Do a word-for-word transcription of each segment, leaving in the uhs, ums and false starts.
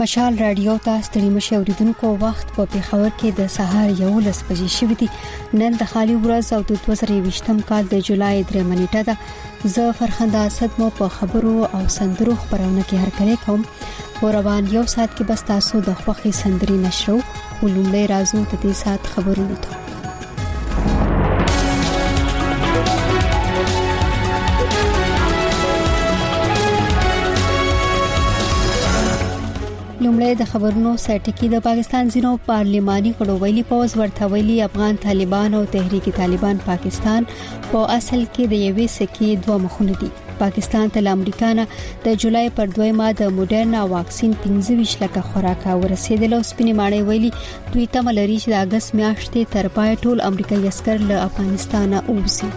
مشال رادیو ته ستړي مشه اوریدونکو وخت په پیښور کې د سهار یولس بجې شوې دي. نن د خالي ورځ او د دوه زره یوویشتم کال د جولای درې نیټه ده. زه فرخنده اسد مو په خبرو او سندرو خبرونه کې هرکلی کوم. روان یو ساعت کې بس تاسو د خوخي سندري نشرو ولومړی راځو د دې ساعت خبرونو ته. لومړی د خبرونو سرټکی. د پاکستان ځینو پارلماني غړو ویلي پوز ورته ویلي افغان طالبان او تحریک طالبان پاکستان په اصل کې د یوې سکې دوه مخونه دي. پاکستان ته امریکا نه د جولای پر دویمه د موډرنا واکسین پنځه ویشت لکه خوراک ورسېدل. او سپینې ماڼۍ ویلي دوی تمه لري چې د اگست میاشتې تر پای ټول امریکایي عسکر له افغانستان ووځي.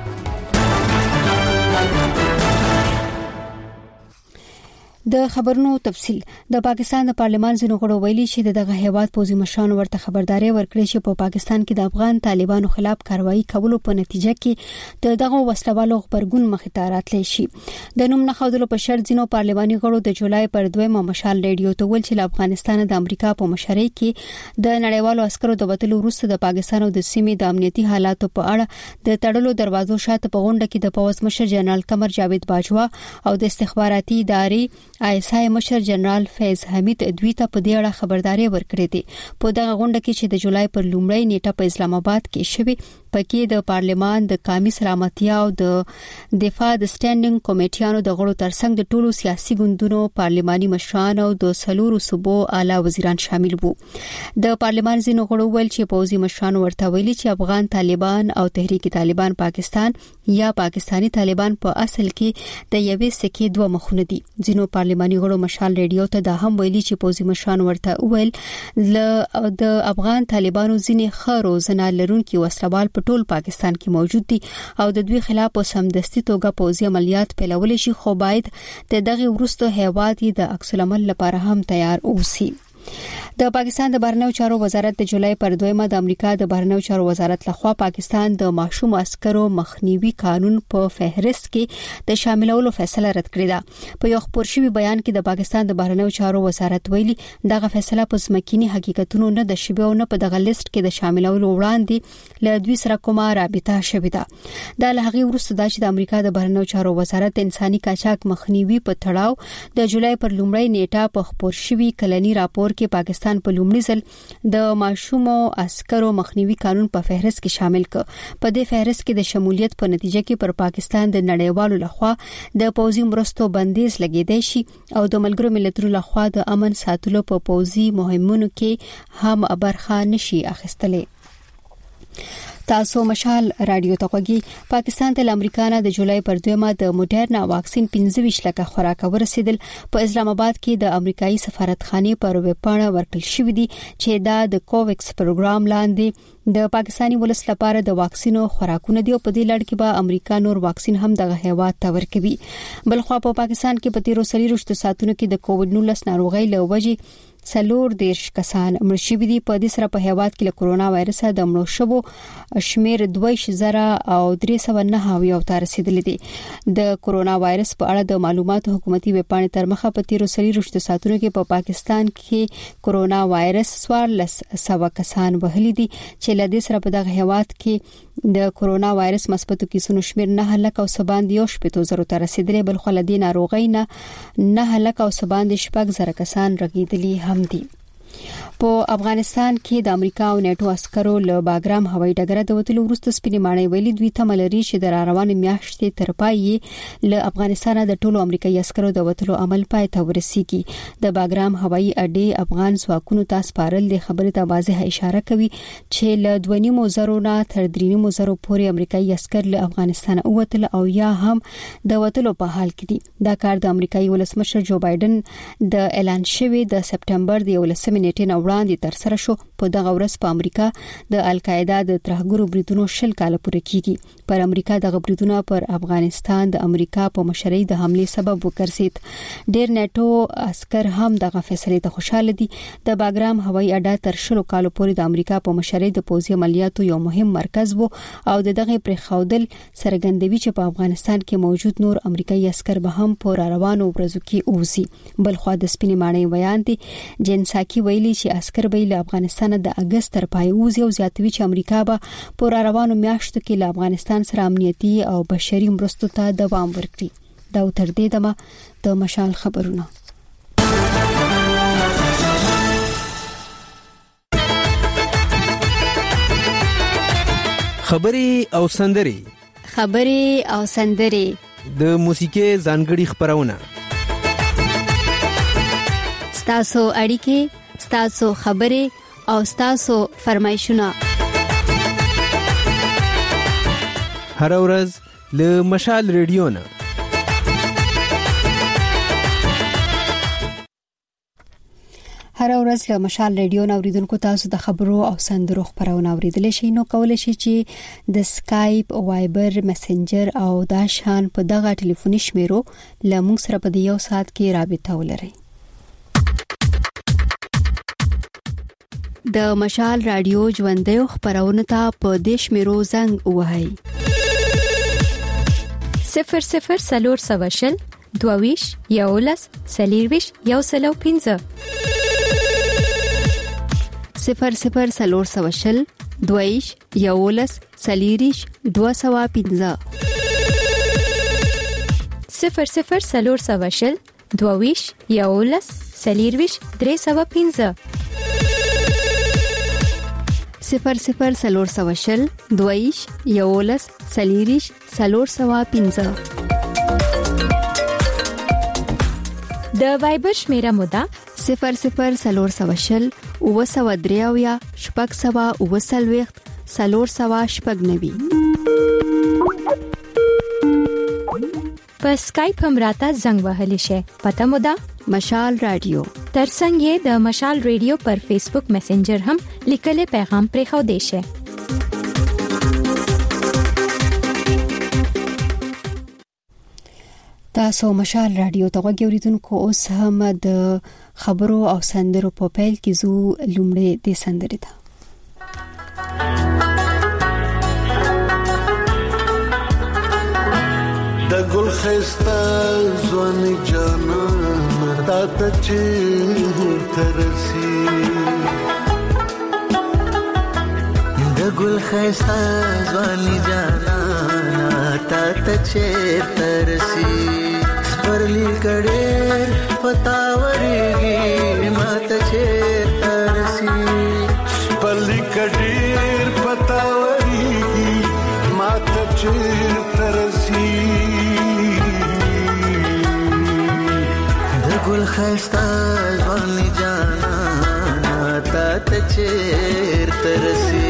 د خبرونو تفصيل. د پاکستان د پارلمان ځینو غړو ویلي چې دغه هیواد پوزي مشران ورته خبرداري ورکړي چې په پاکستان کې د افغان طالبانو خلاف کاروایی کولو په نتیجه کې د دغه وسلوالو خبرګون مخې ته راتلی شي. د نوم نه خودلو په شرط ځینو پارلماني غړو د جولای پر دویمه مشال ریډیو ته ول چې له افغانستان د امریکا په مشرۍ کې د نړیوالو عسکرو د وټلو وروسته د پاکستان او د سیمې د امنیتي حالاتو په اړه د تړلو دروازو شاته په غونډه کې د پوز مشر جنرال قمر جاوید باجوا او د استخباراتي ادارې آی اس آی مشر جنرال فیض حمید دوی ته په دې اړه خبرداري ورکړې دي. په دغه غونډه کې چې د جولای پر لومړۍ نیټه په اسلام آباد کې شوه پکې د پارلمان د قومي سلامتۍ او د دفاع د سټینډینګ کمیټیانو د غړو ترڅنګ د ټولو سیاسي ګوندونو پارلماني مشران او د سلورو صوبو اعلی وزیران شامل وو. د پارلمان ځینو غړو ویل چې پوزي مشران ورته ویلي چې افغان طالبان او تحریک طالبان پاکستان یا پاکستانی طالبان په اصل کې د یوې سکې دوه مخونه دي. ځینو پارلماني غړو مشال ریډیو ته دا هم ویلي چې پوزي مشران ورته ویل د افغان طالبانو ځینې خرو زنا لرونکي وسلوال ټول پاکستان کې موجود دي او د دوی خلاف په سمدستي توګه پوځي عملیات پیلول شي، خو باید د دغه ورستو هیواد د عکس العمل لپاره هم تیار اوسي. د پاکستان د بهرنیو چارو وزارت د جولای پر دویمه د امریکا د بهرنیو چارو وزارت لخوا پاکستان د ماشوم عسکرو مخنیوي قانون په فهرست کې د شاملولو فیصله رد کړې ده. په یو خبر شوی بیان کې د پاکستان د بهرنیو چارو وزارت ویلي دغه فیصله په ځمکینی حقیقتونو نه د شبي او نه په دغه لیست کې د شاملولو وړاندې له دوی سره کومه رابطه شوې ده. دا له هغه وروسته د امریکا د بهرنیو چارو وزارت انساني قاچاق مخنیوي په تړاو د جولای پر لومړۍ نیټه په خبر شوی کلنی راپور کې پاکستان په لومړي ځل د ماشومو عسکرو مخنیوي قانون په فهرست کې شامل ک. په دې فهرست کې د شمولیت په نتیجه کې پر پاکستان د نړیوالو لخوا د پوځي مرستو بندیز لګیدای شي او د ملګرو ملتونو لخوا د امن ساتلو په پوځي مهمونو کې هم برخه نشي اخیستلې. تاسو مشال رادیو ته غوږی. پاکستان ته امریکا نه د جولای پر دویمه د موډرنا واکسین پنځه ویشت لکه خوراک ورسېدل. په اسلام آباد کې د امریکایي سفارتخانه پر ویبپاڼه ورکړل شوې دي چې دا د کوویکس پروګرام لاندې د پاکستانی ولس لپاره د واکسینو خوراکونه دي او په دې لړ کې به امریکا نور واکسین هم دغه هیواد ته ورکوي. بلخوا په پاکستان کې په تیرو سلیروشتو ساتونو کې د کووډ نولس ناروغي له وجې سلور دیرش کسان مړ شوي دي. په دې سره په هیواد کې له کرونا وایرس د مړو شوو شمیر دوه زره او درې سوه نهه اویا ته رسیدلی دی. د کرونا وایرس په اړه د معلوماتو حکومتي ویبپاڼې تر مخه په تیرو سلیروشتو ساتونو کې په پاکستان کې کرونا وایرس څوارلس سوه کسان وهلي دي چې له دې سره په دغه هیواد کې د کرونا وایرس مثبتو کیسونو شمیر نه لک او سباند یو شپږ زره ته رسیدلی. بل خو له دې ناروغۍ نه نه لک او سباند شپږ زره کسان رغیدلي هم دي. په افغانستان کې د امریکا او نیټو عسکرو له باګرام هوایي ډګر د وټلو وروسته سپینې ماڼۍ ویلي دوی ته ملري چې د روانې میاشتې تر پای له افغانستان د ټولو امریکایي عسکرو د وټلو عمل پای ته ورسیږي. د باګرام هوایي اډې افغان ځواکونو ته سپارل د خبرې ته واضح اشاره کوي چې له دوه نیم زرو نه تر درې نیم زرو پورې امریکایي عسکر له افغانستان وټل او یا هم د وټلو په حال کې دي. دا کار د امریکایي ولسمشر جو بایدن د اعلان شوی د سپټمبر د یولسمې نیټې نه وړاندې تر سره شو. په دغه ورځ په امریکا د القاعده د ترهګرو بریدونو شل کال پوره کیږي. پر امریکا د بریدونو پر افغانستان د امریکا په مشرۍ د حمله سبب وګرځید. ډیر نیټو عسكر هم دغه فیصله ته خوشاله دي. د باګرام هوایي اډه تر شلو کالو پورې د امریکا په مشرۍ د پوځي عملیاتو یو مهم مرکز وو او دغه پرخاودل سرګندوي چې په افغانستان کې موجود نور امریکایي عسكر به هم په روانو ورځو کې اوسي. بلخو د سپینې ماڼۍ بیان دي جنساکي ویلي چې عسكر به له افغانستان د اگست تر پای اوسي او زیاتوي چې امریکا به په روانو میاشتو کې له افغانستان سره امنیتي او بشري مرستو ته دوام ورکړي. دا تر دې دمه د مشال خبرونه. خبري او سندري خبري او سندري د موسیقي ځانګړي خبرونه ستاسو اړیکې ستاسو خبري او ستاسو فرمایشونه هر ورځ له مشال ریډیو نه. هر ورځ له مشال ریډیو نو اوریدونکو تاسو د خبرو او سندرو خبرونه اوریدل شي. نو کولای شي چې د سکایپ، وایبر، میسنجر او داشان په دغه ټلیفوني شمیرو لمون سره په یو ساعت کې رابطه ولرئ. د مشال رادیو ژوندۍ خبرونه ته په دیش میرو زنګ وهاي صفر صفر سلور سواشل دوویش یولس سلیرویش یو سلو پینزه صفر صفر سلور سواشل دوویش یولس سلیریش دو سوا پینزه صفر صفر سلور سواشل دوویش یولس سلیرویش درې سوا پینزه صفر صفر سلور سواشل دویش یولس سلیریش سلور سوا پینزه. د وایبر شمیره مودا صفر صفر سلور سواشل او سوا دریاویا شپږ سوا او سلويخت سلور سوا شپږ نوي. په سکایپ هم راته زنګ وهلی شي. پته مودا مشال رادیو. ترڅنګ یې د مشال رادیو پر فیسبوک میسنجر هم لیکل پیغام پرې خو دی شي. تاسو مشال رادیو ته وګورئ. اوس هم د خبرو او سندرو په پیل کې زو لومړی د سندرې ده. د ګل خستا ځواني جانا تا ته چې ترسي د ګل خستا ځواني جانا تا ته چې ترسي پرلی کډېر پتاوريږي ماته چې ترسي پرلی کډېر پتاوريږي ماته چې ترسي د ګل خستا ځواني جانا تا ته چې ترسي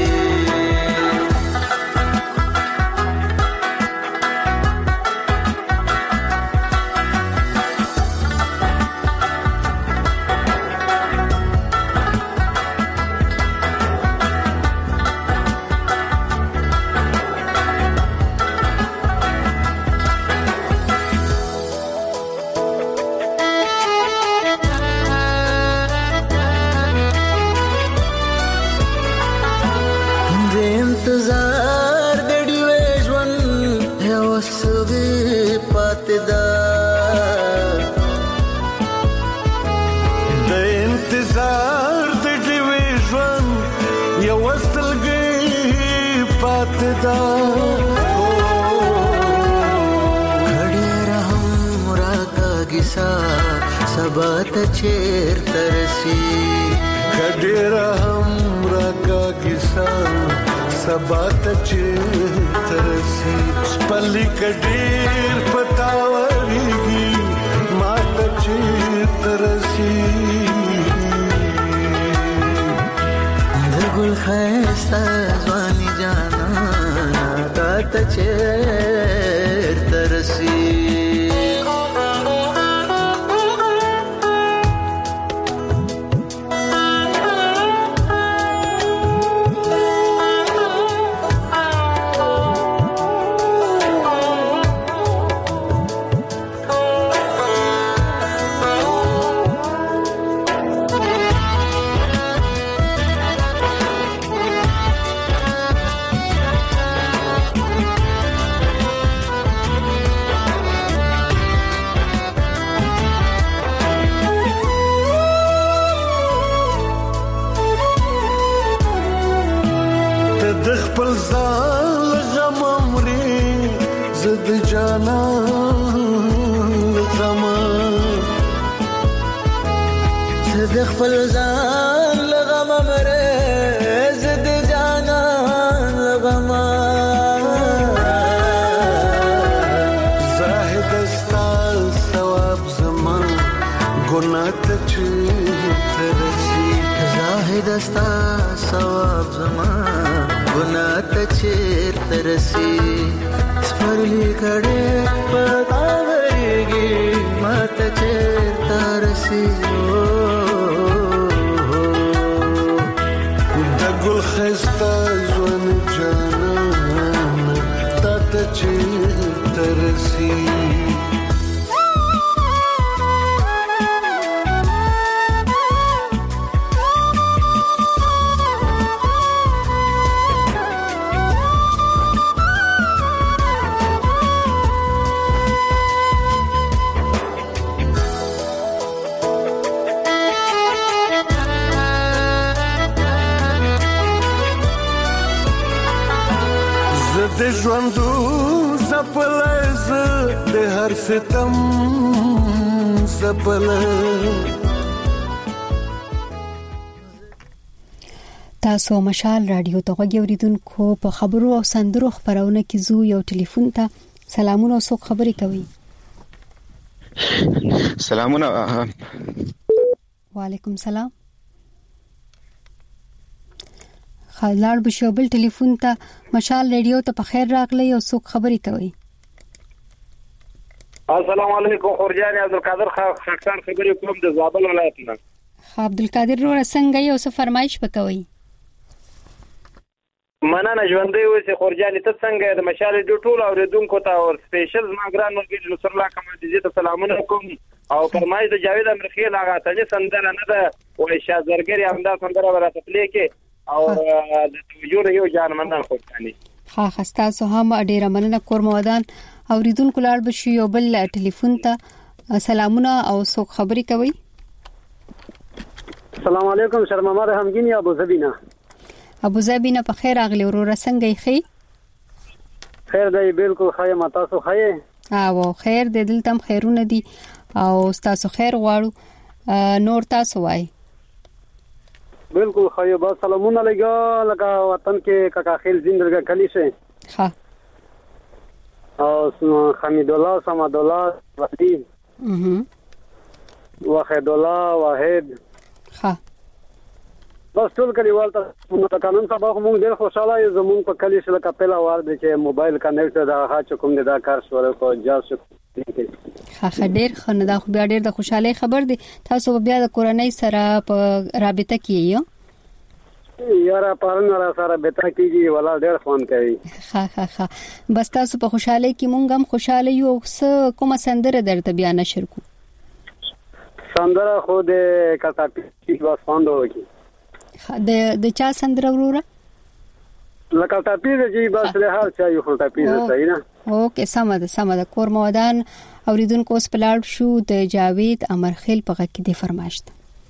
سبات چیر ترسی کډیر هم راکا کیسا سبات چیر ترسی سپلی کډیر پتاوریږي مات چیر ترسی د ګل خستا ځواني جانا تا چیر ترسی د خپل ځان غم مري زد جانان غم زد خپل ځان غم مري زد جانان غم زاهد استا ثواب زمان ګناه ته ترسي زاهد استا ثواب زمان ګناه ته ترسي سپرلی کړه پتا ورګي ماته ترسي د ګل خسته ځوان جانان ته ترسي د ژوندو زپلز د هر ستم زپل تاسو مشال رادیو ته غوړیدونکو په خبرو او سندرو خبرونه کې زو یو ټلیفون ته سلامونه او څوک خبرې کوي سلامونه وعلیکم سلام خلار بشوبل ټلیفون ته مشال رادیو ته په خیر راغلی او څوک خبرې کوي السلام علیکم خورجان عبدالقادر خاکسان خبرې کوم د زابل ولایت نه عبدالقادر رو څنګه یو څه فرمایش وکوي مننه ژوندۍ اوسې خورجان ته څنګه د مشال رادیو ټول اوریدونکو ته او سپیشل ما ګران ملګری نصر الله کمال ته سلامونه کوم او فرمایش د جاوید امرخیل هغه ته سندره نه ده وای شازرګری همدا سندره ورته پلی کې او د توجه یو جان مننه خوشالي ها خستا سو هم ډیره مننه کور مودان اوریدونکو لاړ بشي یو بل ټلیفون ته سلامونه او څوک خبرې کوي السلام علیکم شرما محمد همګینی ابو زبینا ابو زبینا په خیر اغلی ورور څنګه یې خیر دی بالکل خیر متا سو خیر او خیر د دلتم خیرونه دي او تاسو خیر غواړو نور تاسو وای بالکل خیر با سلامونه لګا لکه وطن کې کاکا خیل زندګی کلی شه ها او حمید الله سمد الله وحید اها واحد الله واحد ها بس ټول کلیوال ته نو قانون سبا موږ ډېر خوشاله یو زموږ په کلی شله کپلا وار دي چې موبایل کنیکټ دا ها چې کوم دا کار شوره کو جاس ها خډیر خنه دا خو بیا ډېر د خوشاله خبر دي تاسو بیا د کورنۍ سره په رابطه کې یو یاره پرنه را سره بتا کیږي ولا ډېر خوان کوي ها ها ها بس تاسو په خوشاله کې مونږ هم خوشاله یو څه کومه سندره درته بیان نشر کو سندره خو د کټاپی واس فاندو کی د د چا سندره وروره لکه ټاپی دی بس له هر چا یو ټاپی دی صحیح نه اوکې سمه ده سمه ده کور مودان اوریدونکو اوس پلاړ شو د جاوید امرخیل په غږ کې دی فرمایشت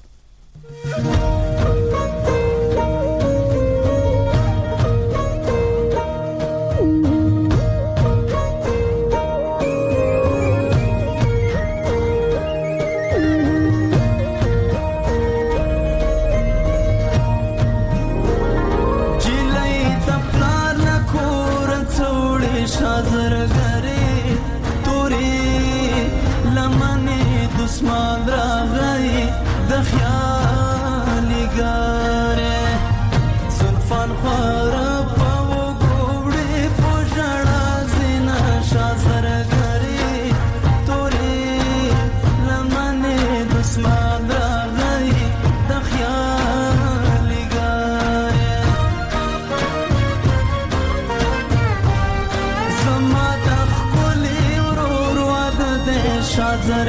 دسمان را غی د خیالي ګاره زلفان خور په وګړې پوجړا زینا شازر غری تورې لمنه دسمان را غی د خیالي ګاره زما د خپلې ورور واد د شازر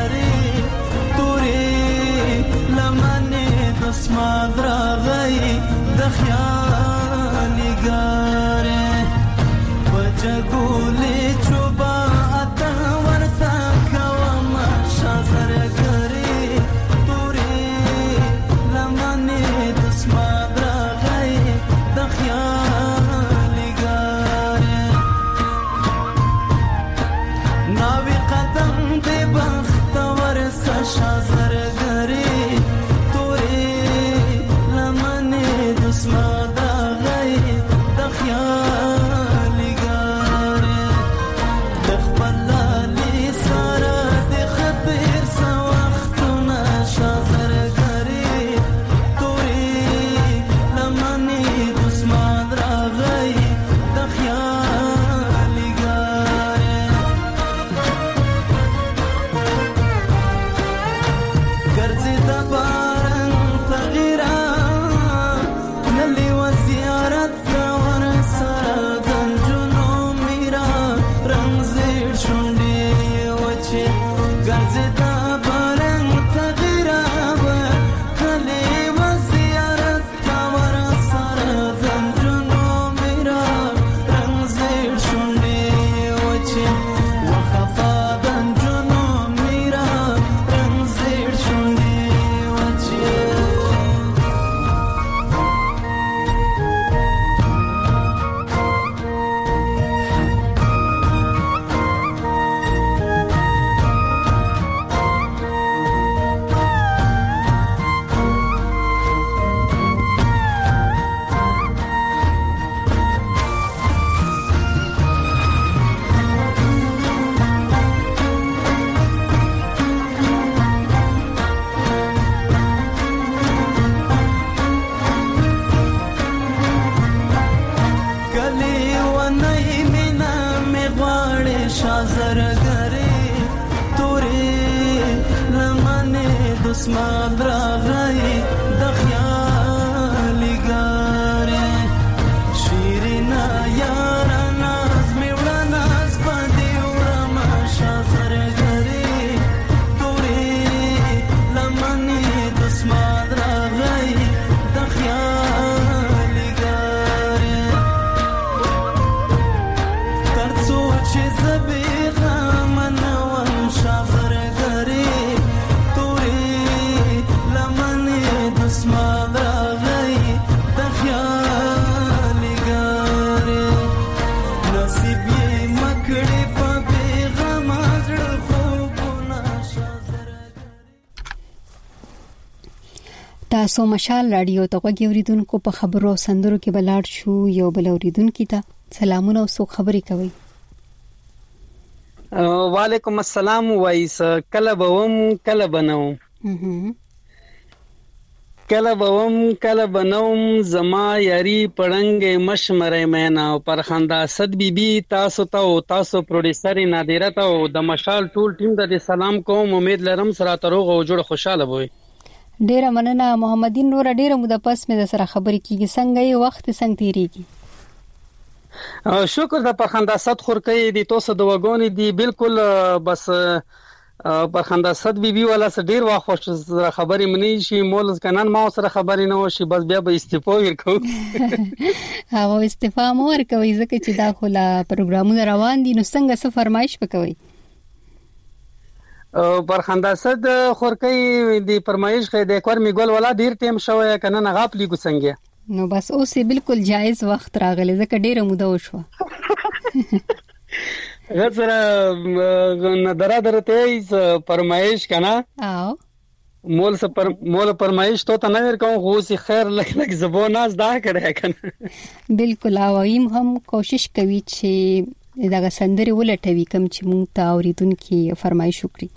اسمان راغی د خیالي ګاره وجګولې چوبا اته ورته کوم شازر ګری تورې لمنه د اسمان راغی د خیال دسمان راغی د خیال ګاره شیرنا یار ناز میوړه ناز باندې ورما شاخر غری تورې لمنې دسمان راغی د خیال ګاره تر څو چې زبې غمنوم شاخر غری تاسو مشال رادیو ته غوږی اوریدونکو په خبرو سندرو کې بلاړ شو یو بل اوریدونکو ته سلامونه او سو خبري کوي. وعلیکم السلام وایس کله بوم کله بنوم کله بوم کله بنوم زما یاری پړنګ مشمره مینا پر خندا صد بی بی تاسو ته او تاسو پروډوسر نادره ته او د مشال ټول ټیم ته سلام کوم. امید لرم سره تروغ او جوړ خوشاله وي. ډیره مننه محمدین نور ډیره موده پس مې د سره خبرې کیږي. څنګه یې وخت څنګه تیریږي؟ شکر د پرخنداست خورکې دي تاسو د وګونې دي بالکل بس پرخنداست بي بي ولا څه ډیر واخ خوش سره خبرې منی شي مول کنن ما سره خبرې نه وشي بس بیا به استعفا ورکو. هغه استعفا مو ورکوي ځکه چې دا خو لا پروګرامونه روان دي نو څنګه څه فرمایش وکوي؟ پرخنداست خورکې دی فرمایش خې د کور می ګل ولا ډیر ټیم شوی کنه نه غاپلی ګسنګه نو بس اوس بالکل جایز وخت راغلی ځکه ډیره موده وشو. غزر نه درا درته فرمایش کنه او مول س پر مول فرمایش ته نه ورکوم خو سي خیر لک لک زبون ناز دا کړه کنه بالکل اویم هم کوشش کوي چې دا سندري ولټوي کوم چې مونږ ته اوریدونکو فرمایش وکړي.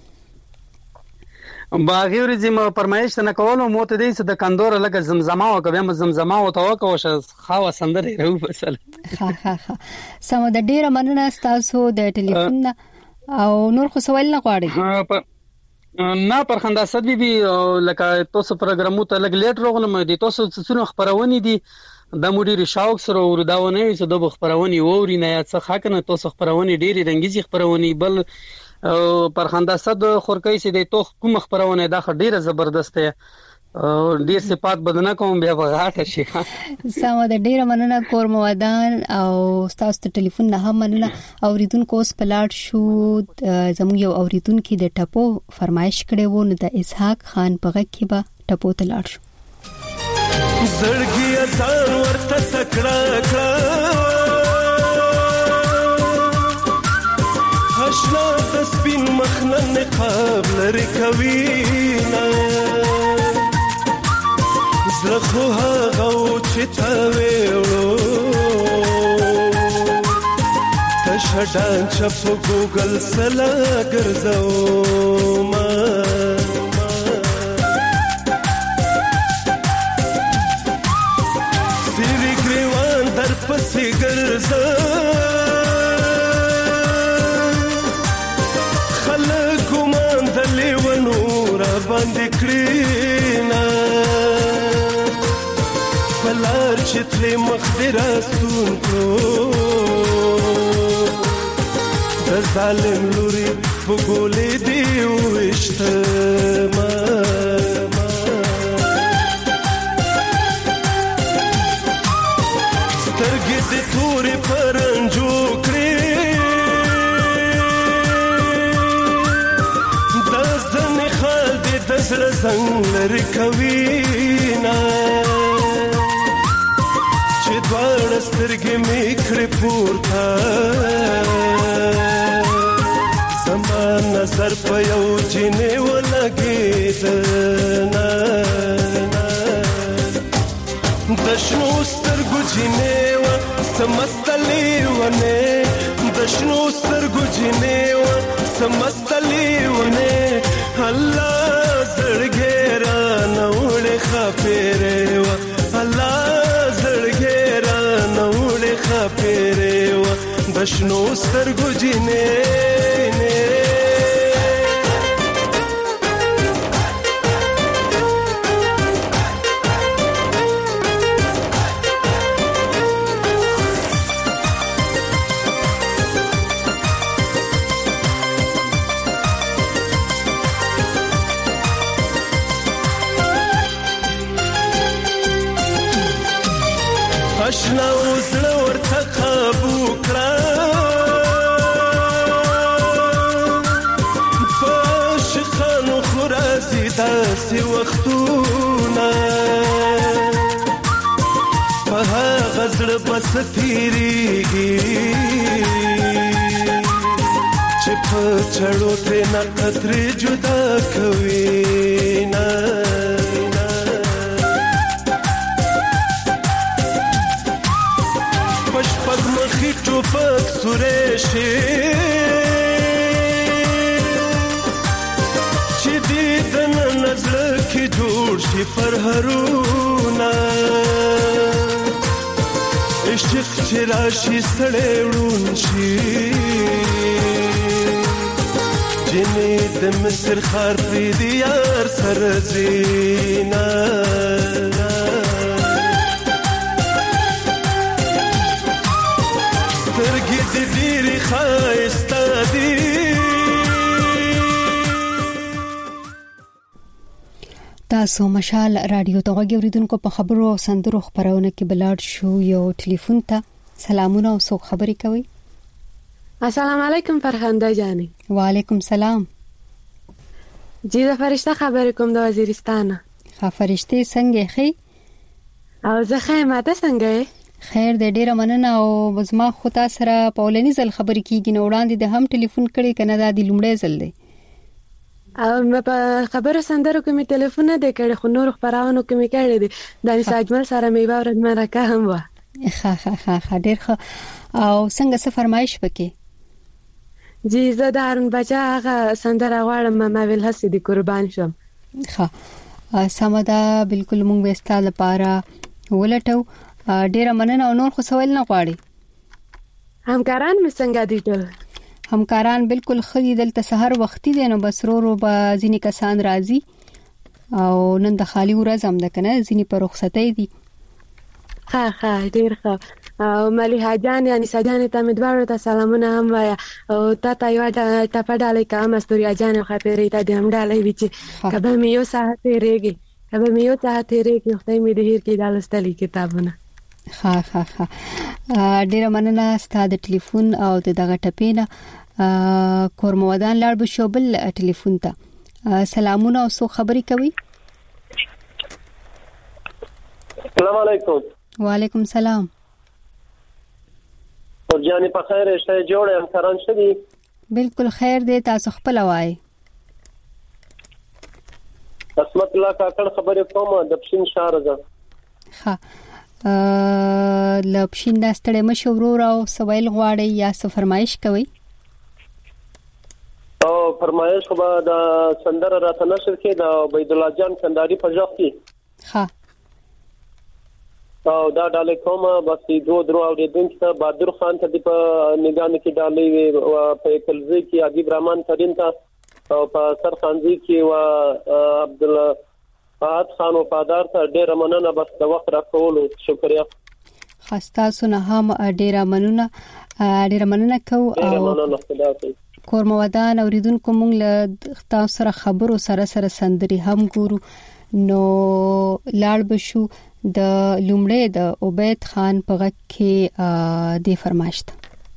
باغی ورځم فرمایش نه کولو مو ته دې د کندور لګ زمزمه او کوم زمزمه او توکو ش خاوه سندري رو بسل ها ها ها سم د ډیره مننه تاسو د ټلیفون او نور خو سوال نه غواړي. نه پرخنداست بي بي لکه تاسو پروګرامو ته لګ لیټ روغلم دي تاسو څه خبرونه دي د مدیر شاوک سره وروداونه چې د خبرونه ووري نه یا څه حق نه تاسو خبرونه ډيري رنګيزي خبرونه بل پرخنداست خورکې سي د تو کوم خبرونه دا ډیره زبردست ده ډیر صفات بدنه کوم بیا وغاټه شي. سم د ډیره مننه کور موادان او تاسو ته ټلیفون نه هم مننه. اوریدونکو اوس پلاټ شو زموږ یو اوریدونکو د ټپو فرمایش کړي وو نو د اسحاق خان په غږ کې به ټپو ته لاړ شو. زړګي اثر ورته تکړه کړه حشنا د سپین مخنن نقاب لري کوي نه زړه خو هغه چې تا وېړو چډان چپ ګوګل سلا ګرځو ما سری ګریوان در پسې ګرځو خلک ګمان د لیونو را باندې کړینا بلار چتلې مخدرا سون کو د ظالم لوري وګولې دی وشتما سترګې دې تورې پرنجو کړې د ځنې خال دې د زړه زنګ لرې کوي نه چې دواړه سترګې مې کړې پورته زما نظر په یو جینې ولګېد نه د شنو سترګو جینې وه سمسته لیونې د شنو سترګو جینې وه سمسته لیونې الله زړګې رانه وړې ښاپېرې وه الله زړګې رانه وړې ښاپېرې وه د شنو سترګو جینې اشنا وزړه ورته قابو کړه په عاشقانو خو راځي داسې وختونه په هغه زړه بس تېرېږي چې په چړو ترېنه قطرې جدا کوي نه پشپک مخی ټوپک سورې شي چې دې د نظر کې جوړ شي پرهرونه عشق چې راشي سړی وړون شي جنې د مصر ښار پرې د یار سره ځینه سترګې دې ډېرې ښایسته دي تاسو مشال رادیو ته غوږی اوریدونکو په خبرو او سندرو خبرونه کې بلاړ شو یو ټلیفون ته سلامونه او سو خبرې کوي السلام علیکم فرخنده جانی وعلیکم سلام جی دا فرشته خبرې کوم د وزیرستانه ښه فرشته څنګه خې او زه ښه ماته څنګه خیر دې ډیره مننه او زما خو تاسو سره په ولني ځل خبرې کیږي نو وړاندې د هم ټلیفون کړي کنه دا د لومړی ځل دی او مې په خبرو سندرو کې مې ټلیفون نه دی کړی خو نور خبرونه کې مې کړی دي د ساجمل سره مې باور مرکه هم و ښه ښه ښه ډیر ښه او څنګه څه فرمایش وکي جی زه د هارون بچا هغه سندره غواړم ما ویل هسي دي قربان شم ښه سمدا بالکل مونږ وستا لپاره ولټو ډیره مننه او نور خو سوال نه غواړي همکاران مې څنګه دي ټول همکاران بالکل خدي دلته سحر وختي دي نو بس رو رو به ځینی کسان راځي او نن د خالی ورځ هم ده کنه ځینی په رخصتۍ دي ها ها ډیر ښه او ملي حاجان یعنی سجانه ته مدوارو ته سلامونه هم وایا او تا ته یو ټا پډاله کوم استوري اجانه خو پیری ته دیم ډاله وی چې کبه مې یو ساعت ریږي کبه مې یو ساعت ریږي خو ته مې د هیر کې دالستلې کتابونه ها ها ها ډیر مننه ستاسو د ټلیفون او دغه ټپینه کورمودان لاړ بشو بل ټلیفون ته سلامونه او سو خبري کوي السلام علیکم وعلیکم سلام ورجاني په خیر شته جوړه هم کران شدي بالکل خیر دی تاسو خپل وای قسمت الله کاکړ خبره کومه د پښین شارزه ها لپشین داستړې مشورور او سوال غواړي یا څه فرمایش کوي؟ او فرمایش خو دا سندره راته نشر کې دا عبید الله جان کنداري په ځخ کې ها او دا ډالې کومه بس دو درو او د دین ته بہادر خان ته په نگان کې ډالې په کلزي کې عجیب رحمان ترين ته او په سرخانزي کې وا عبد الله فاط خان وفادار ته ډېر مننه بس د وخت راکولو شکریا. خاصه سونه هم ډېر مننه ډېر مننه کو او کور مودان اوریدونکو مونږ له تاسو سره خبرو سره سره سندري هم ګورو نو لاړ بشو د لومړی د عبید خان په غږ کې د فرمایش ته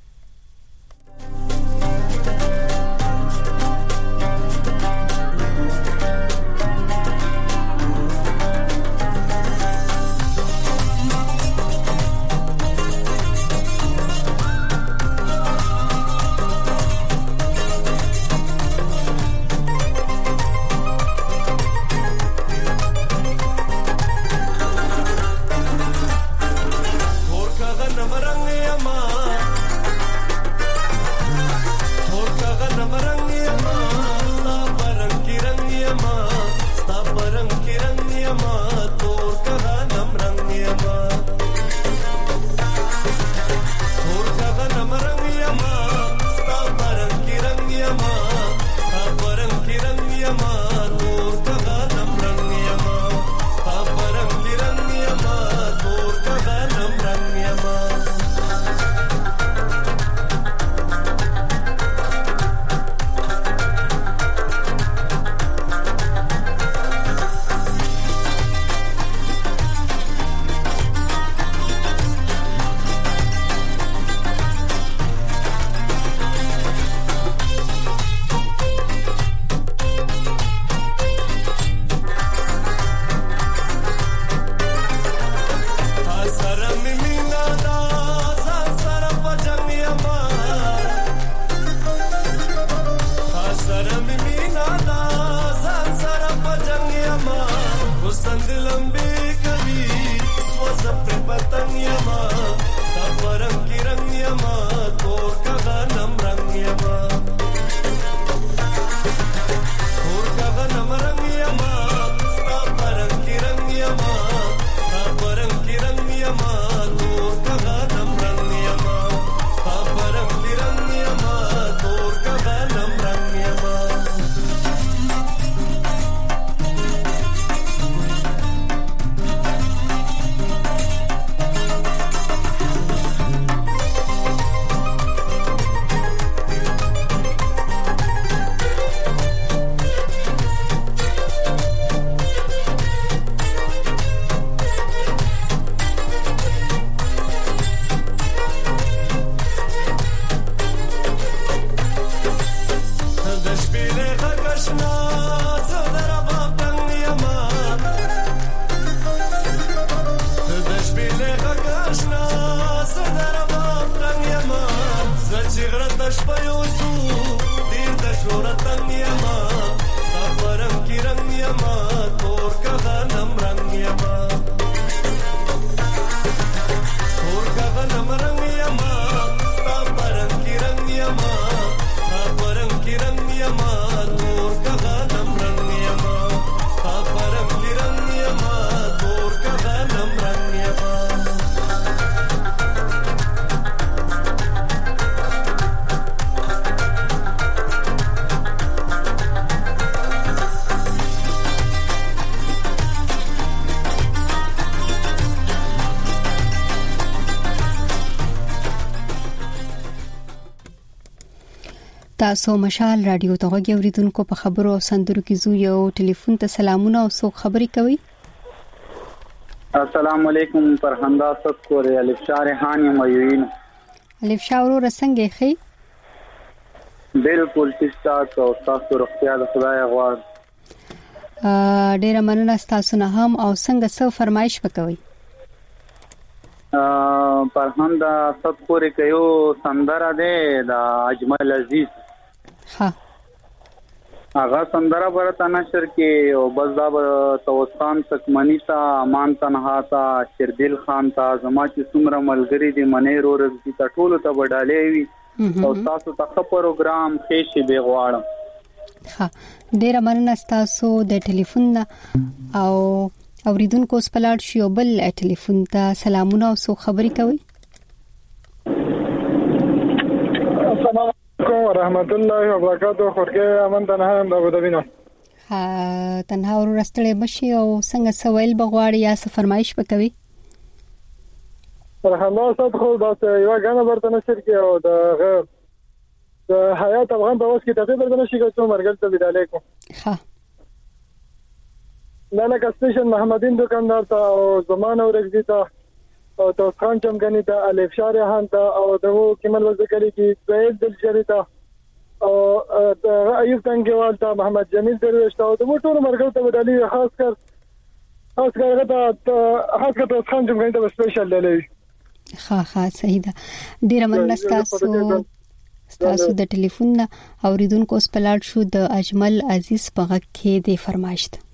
تاسو مشال رادیو ته غوږی اوریدونکو په خبرو او سندرو کې زو یو ټلیفون ته سلامونه او څوک خبري کوي؟ السلام علیکم فرهندا سکور الف شاه ریحان یموین الف شاه ورو څنګه خي؟ بالکل ټیک او تاسو روغتیا د خدای غواړ. ا ډیر مننه تاسو نه هم او څنګه څو فرمایش وکوي؟ ا فرهندا سکور کيو سندره ده د اجمل عزیز ها هغه سندره برته نشر کې او بس دا توسان تکمنی تا امان تنها تا شردل خان تا زما چې څومره ملګری دي منیر او رضی تا ټول ته وډالې وي او تاسو ته پروګرام کې شي به غواړم. ها ډیر مننه تاسو د ټلیفون او اوریدونکو سپلاړ شو بل ټلیفون ته سلامونه او سو خبري کوي. السلام علیکم ورحمت الله وبرکاته. خورګه امن تنها د ابوظبی نه ها تنها ورستړې بشي او څنګه سوال بغواړي یا څه فرمایش وکوي. رحمه صاحب خو دا یو غانه برته نشر کې او د د حیات افغان په واسطه ته برته نشي کوم مرګل ته ویډاله کو. ها لاله کستیشن محمدین دکاندار ته او زمانه ورګی ته او تو خان چمګنی ته الف شارحان ته او دغه کمل وزکلی کې زید دلشری ته او ایوب تنګوال ته محمد جمیل درویش ته او د ټول مرګ ته ودالي خاص کر خاص کر ته خاص کر تو خان چمګنی ته سپیشل للی. ها ها صحیح ده. ډیر مننه تاسو تاسو د ټلیفون اوریدونکو سپلاړ شو د اجمل عزیز په غږ کې د فرمایش ته.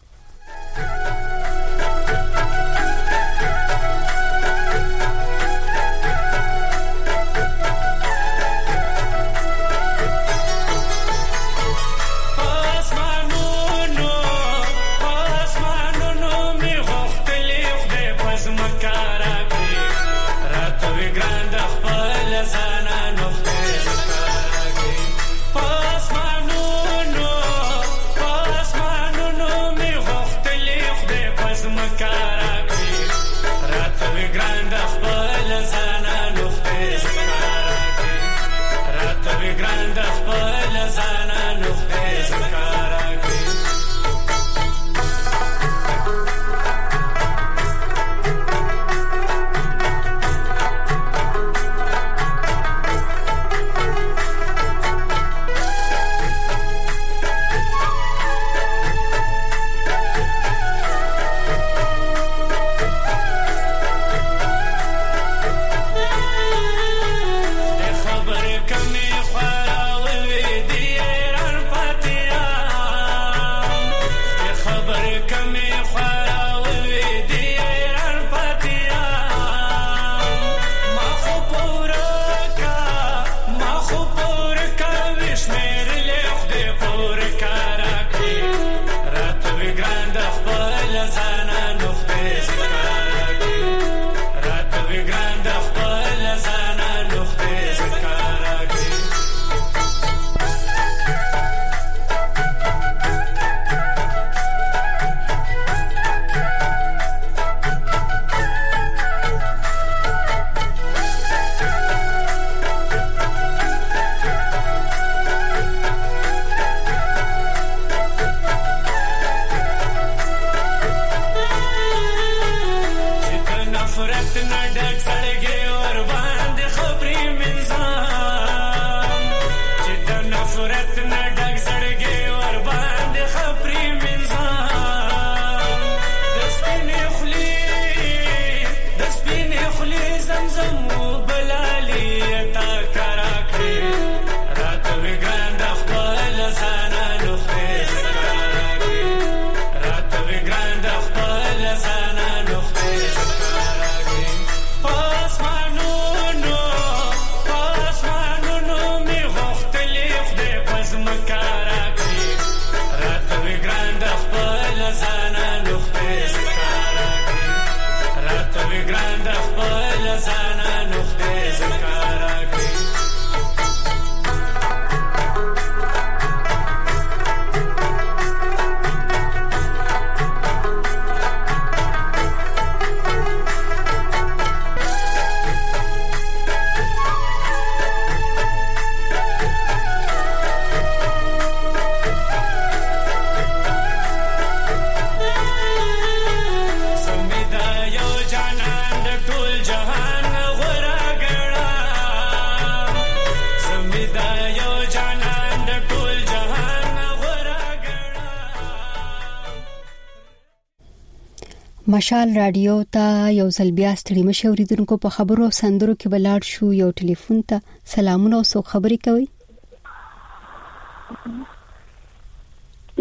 مشال رادیو ته یو ځل بیا ستړي مشه اوریدونکو په خبرو سندرو کې بلاړ شو. یو ټلیفون ته سلامونه او سو خبري کوي.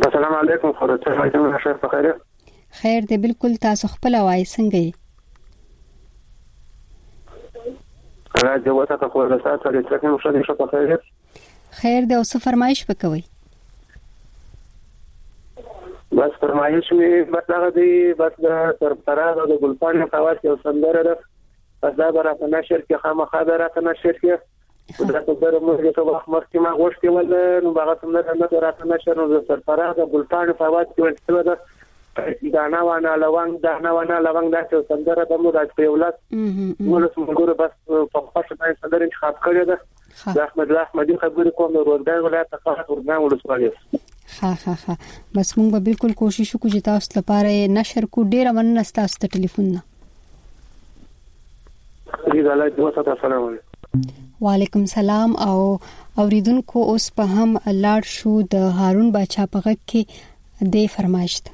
السلام علیکم خورته فاطمه شه په خیر خیر دې بالکل تاسو خپل وای څنګه یې راځي وته په خور د سات لري چې موږ شته په خیر خیر دې اوس فرمایش وکوي بس فرمایش می بس هغه دی بس د سرپرست د ګلپان په واس یو سندره ده بس دا برابر نشر کې خامخا راته نشر کې دا څنګه موږ ته وخت مخکې ما غوښتي ول نو هغه څنګه نه راته نشر نو د سرپرست د ګلپان په واس کې ولته ده دا نه ونه لونګ دا نه ونه لونګ دا څه سندره د موږ راځي په ولادت موږ څنګه بس په خاصه باندې سندره انتخاب کړی ده د احمد الله احمدي خبرې کوم ورودای ولایت څخه ورغان ولسوالۍ ها ها ها بس موږ به بالکل کوشش وکړو چې تاسو لپاره نشر کو ډیره مننه تاسو ته ټلیفون نه وعلیکم سلام او اوریدونکو اوس په هم لاړ شو د هارون باچا په غږ کې د فرمایش ته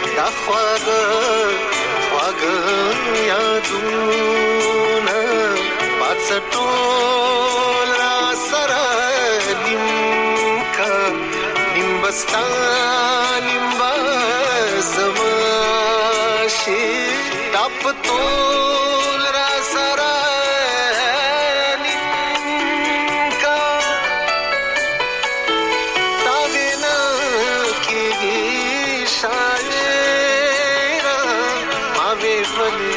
خواږه خواږه یادونه ټول را سره نیم کا نیم بستا نیم بزماشي ټاپ ټول را سره نیم کا تا وینا کېږي شاعر ماوي بلې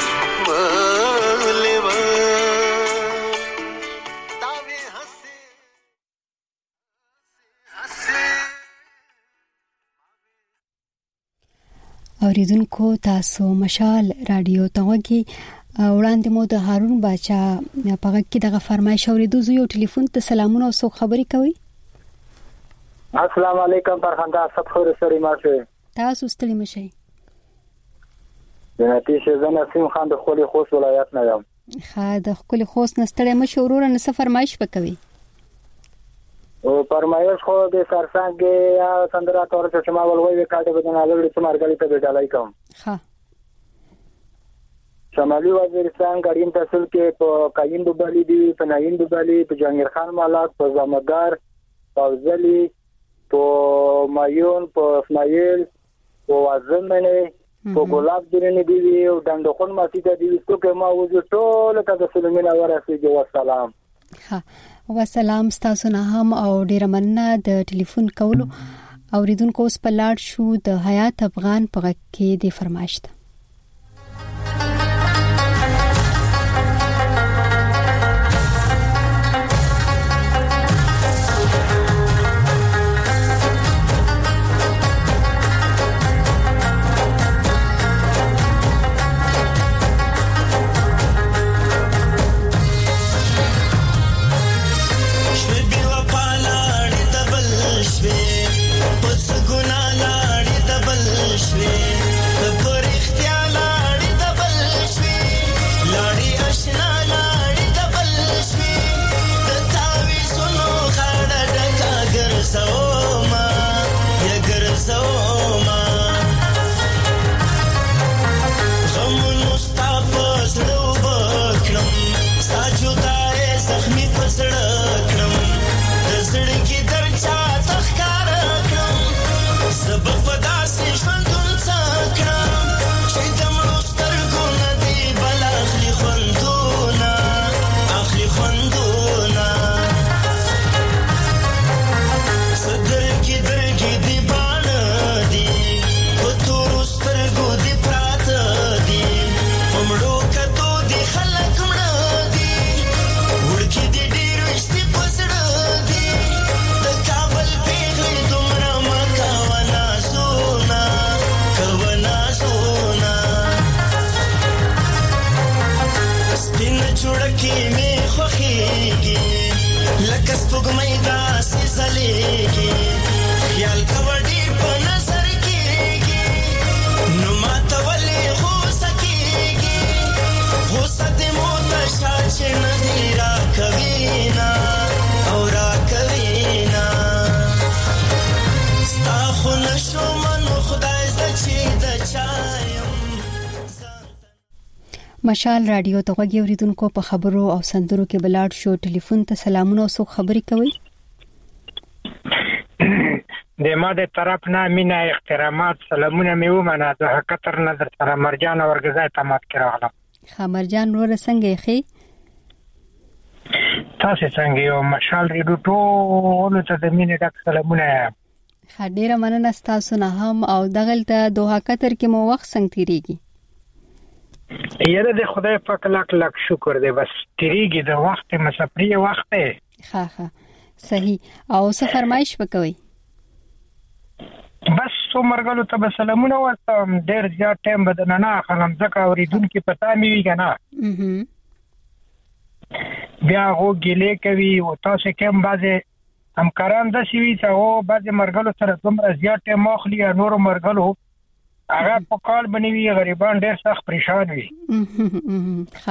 اوریدونکو تاسو مشال رادیو توګي وړاندې مو د هارون باچا په غږ کې دغه فرمایش اوریدو زو یو ټلیفون ته سلامونه او سو خبري کوي. السلام علیکم فرخنده صفخور سری ماشه تاسو ستړي مشئ. د نتیجه زنه سیم خان د خولي خوست ولایت نه یم. ښه د خولي خوست نستړي مشه ورور نه څه فرمایش وکوي. او فرمایش خو د سرسنګ یا سندرا تور چې ما ولوي کاټه بدن اړول چې مارګلی ته بدلای کوم. ها شمالي وزیرستان غړین تحصیل کې په کاین دوبالي دی په ناین دوبالي په جهانگیر خان مالاک په زمدار فوزلی په مایون په اسماعیل په وازمنه په ګلاب درنه دی او دندخون ماسیده دی څوک ما وځو ټول ته د سلمینه ورسېږي والسلام. ها وسلام تاسو نه هم او ډیر مننه د ټلیفون کولو. اوریدونکو اوس په لاړ شو د حیات افغان په غږ کې د فرمایش ته. مشال رادیو ته غوږی اوریدونکو په خبرو او سندرو کې بلاړ شو. ټلیفون ته سلامونه او سو خبري کوي. د ما د طرف نه مینا احترامات سلامونه مې ومنه. د حقیقت نظر سره مرجان ورګزای تمات کړه. خبرجان ور څنګه یې تاسو څنګه یو مشال ریډو ټول ته د مینې ډک سلامونه. خډيره مننه تاسو نه هم او دغلته دوه قطر کې مو وخت څنګه تیریږي. یاره د خدای پاک لاک لاک شکر دی بس تیریږي د وخت مسافرې وخت دی. ها ها صحیح او څه فرمایش وکوي. بس سو مرګلو ته سلامونه وستم ډیر زیات ټیم بدن نه خلم ځکه اوریدونکو پتا مې وی کنه بیا هو ګلې کوي او تاسو کوم بازه همکاران د سیوی ته او بازه مرګلو سره دومره زیات ټیم اخلي نور مرګلو هغه په کال بنوي غریبان ډیر سخت پریشان وي. ها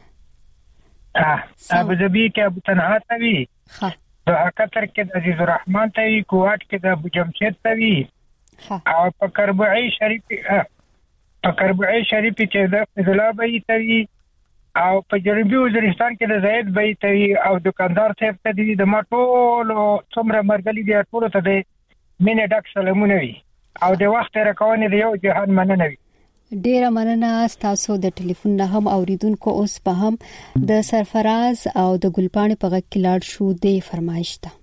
ابو ظبي کې ابو تنها ته وي. ها د حقیقت کې د عزیز الرحمن ته وي. کوټ کې د ابو جمشید ته وي. او په کربوعي شریف په کربوعي شریف کې د فضل ابي ته وي. او په جنوبي وزیرستان کې د زید بیت او دکاندار صاحب ته دي د ما ټول څومره مرګلي دي ټول ته د مینه ډک سلامونه وي او د وخت راکونې د یو جهان مننه وي. ډیره مننه تاسو د ټلیفون نه هم اوریدونکو. اوس په هم د سرفراز او د ګلپاڼې په غږ کې لاړ شو د فرمایش ته.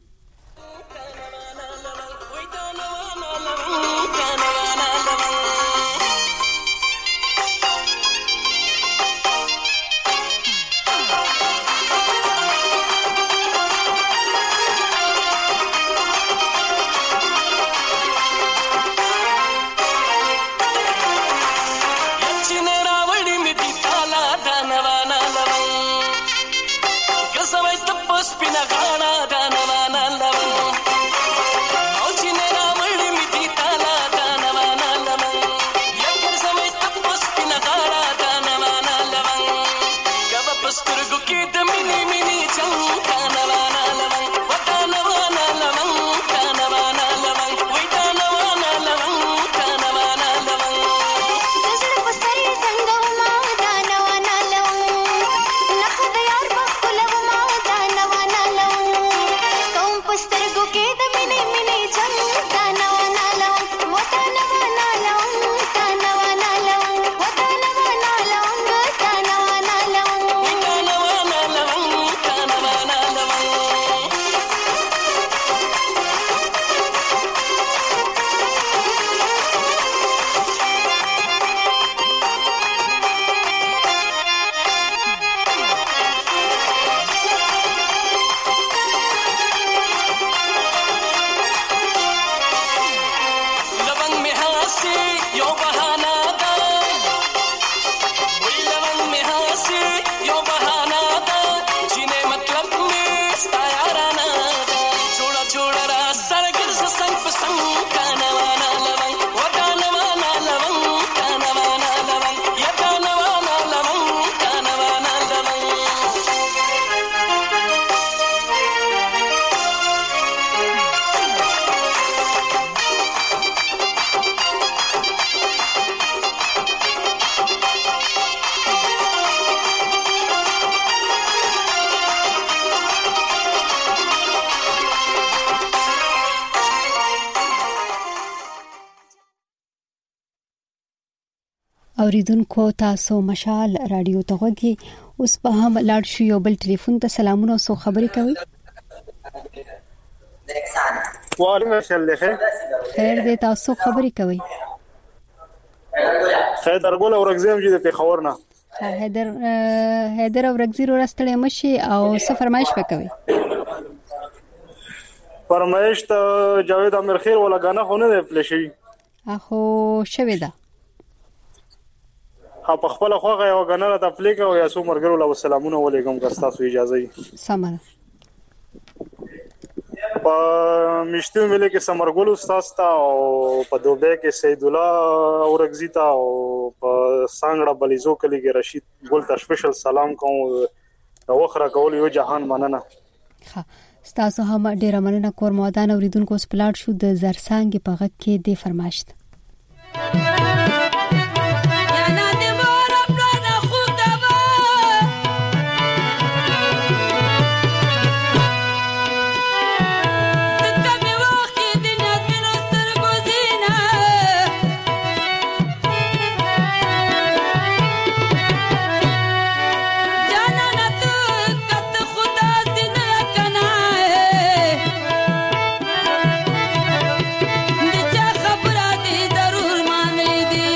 اوریدونکو تاسو مشال رادیو ته غوږی. اوس په هم لاړ شو یو بل ټلیفون ته. سلامونه او خبرې کوي. وعلیکم السلام. خیر دې تاسو خبرې کوي. حیدر ګل اورګزیم چې د پیښور نه. حیدر حیدر اورګزی ورستړی مشي او څه فرمایش وکوي. فرمایش ته جاوید امیر خیر ولا غانا خو نه پلشي. اخو شوي ده. په خپل خوغه یو غنره د پلیک او یاسو مرګرو له سلامونه علیکم که تاسو اجازه یې سمه په مشتو ملي کې سمرګل استاد تا او په دوبه کې سید الله اورګزی تا او په سانګړه بلیزو کلی کې رشید ګل ته سپیشل سلام کوم او اخره کول یو جهان مننه. ها تاسو هم ډیره مننه کور مودان اوریدونکو سپلاټ شو د زرسانګ په غږ کې د فرمایشت. خبرات ضرور مان لی دی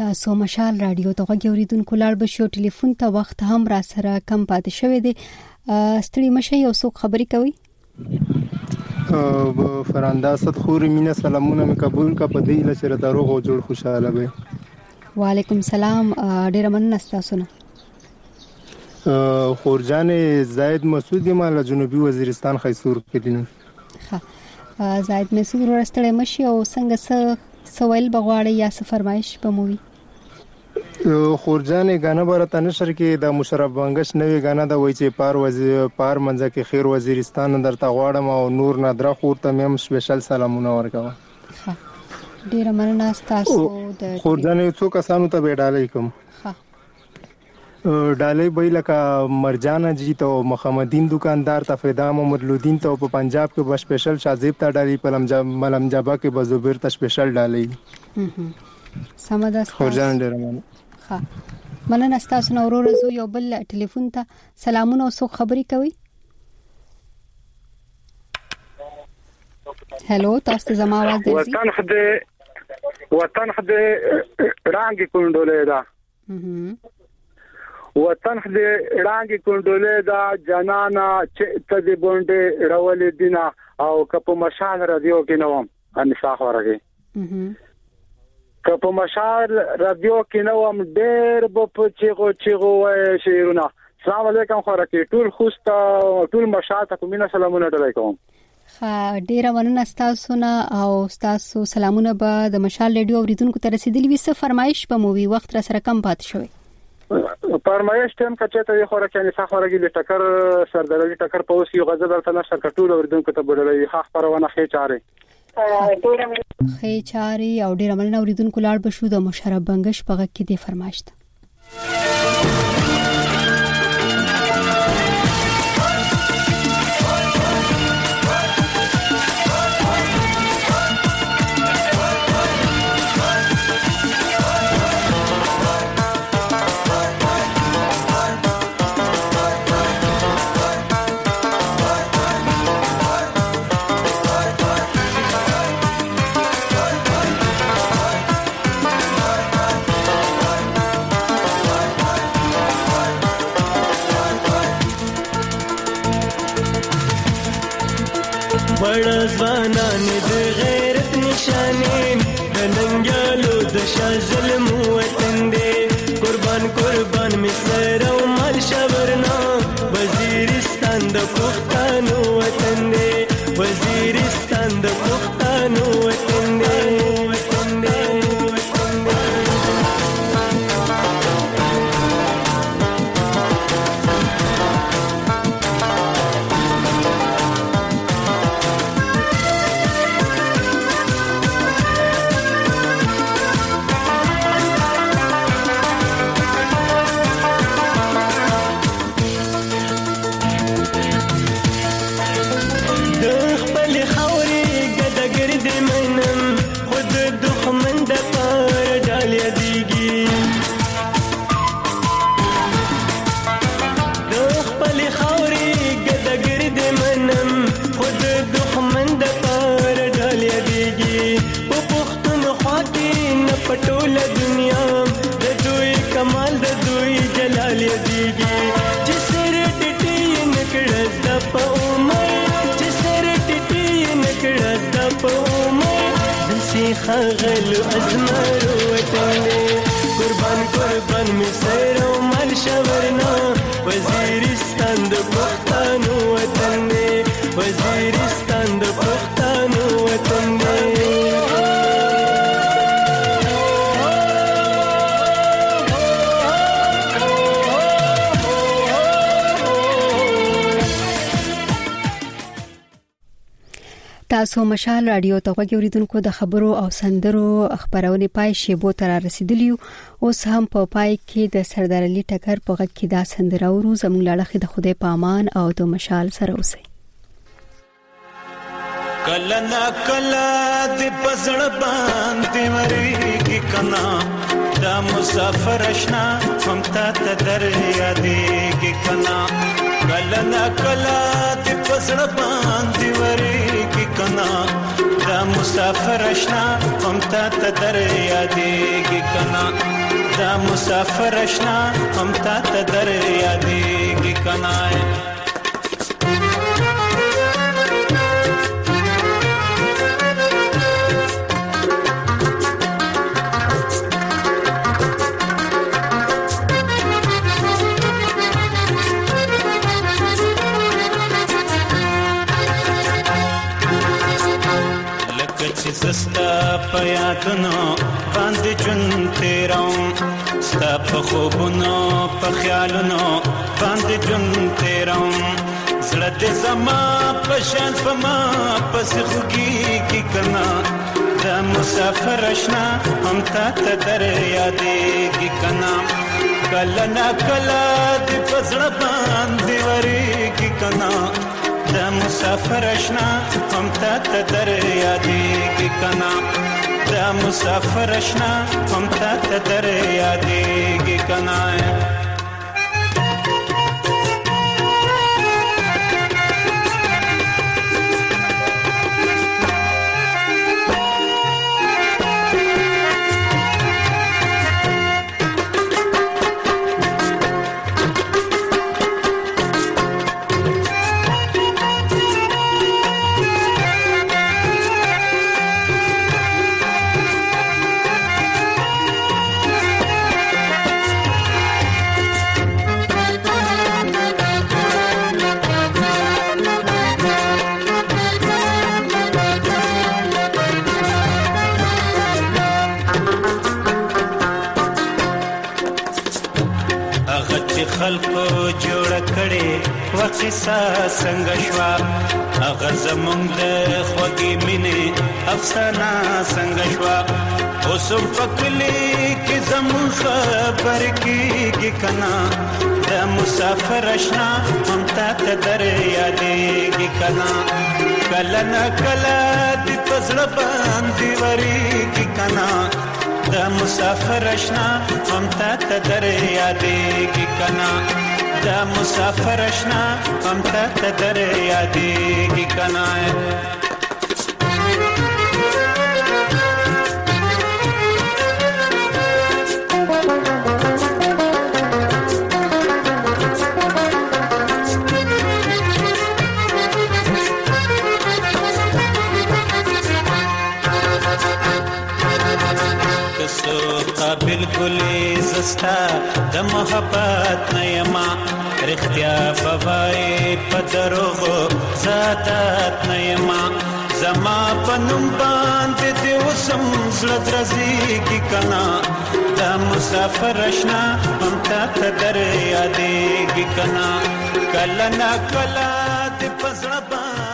تاسو مشال رادیو ته غوړیدونکو لاړ بشو ټلیفون ته وخت هم را سره کم پاتې شوی دی. ستړي مشه یو څوک خبرې کوي. فراندا صد خوري مینا سلامونه مې قبول کا په دې لچره دروغ او جوړ خوشاله به. وعلیکم سلام. ډیر مننه تاسو نه. خورجان زاید مسعود مال جنوبي وزیرستان خیسور کې دي. ها زاید مسعود ورستړی مشي او څنګه څه سوال بغواړي یا څه فرمایش بموي. خورجان غانا برته نشر کې د مشرف بنگش نوې غانا د وای چې پار وزیر پار منځ کې خیر وزیرستان درته غواړم او نور نادره خور ته مم سپیشل سلامونه ورکوم. ها ډیر مننه تاسو د خورجان یو څو کسانو ته بیډالې کوم. ها ډالې به لکه مرجان جی ته محمدین دکاندار ته فدا محمد لودین ته په پنجاب کې به سپیشل شازیب ته ډالې په ملم جابا کې به زبیر ته سپیشل ډالې. سمدا خورجان ډیر مننه. ها مننه تاسو نو ورو زو یو بل ټلیفون ته سلامونه او څوک خبرې کوي. هالو تاسو زما आवाज دی. وطن خدای وطن خدای رانګ کونډولې دا وطن خدای رانګ کونډولې دا جنانا چې ته دې بونډې راولې دینا او کپ مشال رادیو کې نوم ان صاحب ورغی کپ مشال رادیو کې نوم ډېر په چیغو چیغو وای شیرونه. السلام علیکم خورکه ټول خوستا ټول مشال ته کومه سلامونه ډلای کوم. ها ډیر مننه تاسو نه او تاسو سلامونه به د مشال ریډیو اوریدونکو ته رسیدلی وي. څه فرمایش په مووي وخت را سره کم پات شوی. فرمایش تم کچته یو خورکه نه سفرګی د ټکر سردرلی ټکر په اوس یو غزه درته نشر کټول اوریدونکو ته بدلې ښه پرونه خې چاره خې چاري او ډیر مننه اوریدونکو لاړ بشو د مشرف بنگش په غږ کې دی فرمایش ته. ځوانان د غیرت نشانین د ننګالو د شاه ظلم وطن دی قربان قربان می سر او مال شورنا وزیرستان د پښتنو وطن دی وزیرستان د پښتنو وطن دی وطن دی وطن دی. پټوله دنیا د دوی کمال د دوی جلال دیږي چې سر ټټي نکړز د په عمر چې سر ټټي نکړز د په عمر دسي خغل ازمر وطن دی قربان قربان می سر او مال شورنا وزیرستان د پښتنو وطن دی وزیرستان د پښتنو وطن دی. تاسو مشال رادیو ته غوړیدونکو د خبرو او سندرو خبرونه پای شیبو تر رسیدلیو. اوس هم په پای کې د سردار علي ټکر په غږ کې دا سندره ورو زموږ لړخې د خدای پامان او د مشال سره اوسئ. کله نا کله د پزړ باندې ورېږي کنا دا مسافر اشنا هم تا ته در یادېږي کنا کله نا کله د پزړ باندې ورېږي کنا دا مسافر اشنا هم تا ته در یادېږي کنا دا مسافر اشنا هم تا ته در یادېږي کنا سستا په یادونو باندې جون تیروم ستا په خوبونو په خیالونو باندې جون تیروم زړه دې زما په شان په ما پسې خوږېږي کنا دا مسافر اشنا هم تا ته در یادېږي کنا کله نا کله دې په زړه باندې ورېږي کنا دا مسافر اشنا هم تا ته در یادېږي کنا دا مسافر اشنا هم تا ته در یادېږي کنا خلکو جوړ کړي وقصه څنګه شوا هغه زمونږ د خوږې مینې افسانه څنګه شوا اوس په کلی کې زمونږ خبر کېږي کنا دا مسافر اشنا هم تا ته در یادېږي کنا کله نه کله دې په زړه باندې ورېږي کنا دا مسافر اشنا هم تا ته در یادېږي کنا دا مسافر اشنا هم تا ته در یادېږي کنا بالکل زستا د محبت نه یما رښتیا بوای په دروغو ذاتات نه یما زما په نوم باندې دې وسم زړه درځيږي کنا دا مسافر اشنا هم تا ته در یادېږي کنا کله نا کله دې په زړه باندې